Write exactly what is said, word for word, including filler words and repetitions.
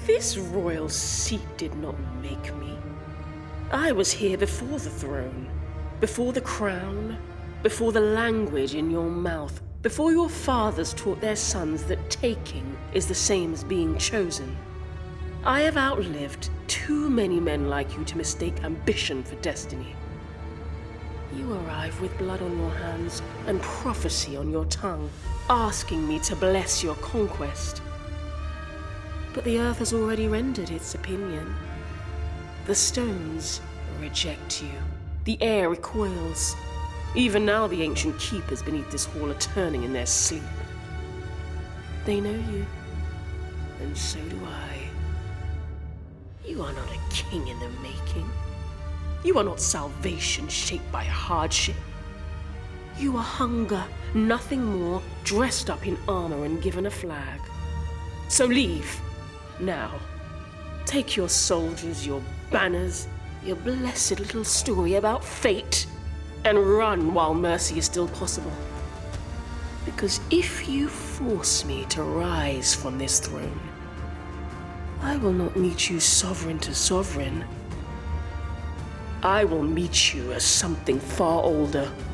This royal seat did not make me. I was here before the throne, before the crown, before the language in your mouth, before your fathers taught their sons that taking is the same as being chosen. I have outlived too many men like you to mistake ambition for destiny. You arrive with blood on your hands and prophecy on your tongue, asking me to bless your conquest. But the earth has already rendered its opinion. The stones reject you. The air recoils. Even now the ancient keepers beneath this hall are turning in their sleep. They know you, and so do I. You are not a king in the making. You are not salvation shaped by hardship. You are hunger, nothing more, dressed up in armor and given a flag. So leave, now. Take your soldiers, your banners, your blessed little story about fate, and run while mercy is still possible. Because if you force me to rise from this throne, I will not meet you sovereign to sovereign. I will meet you as something far older,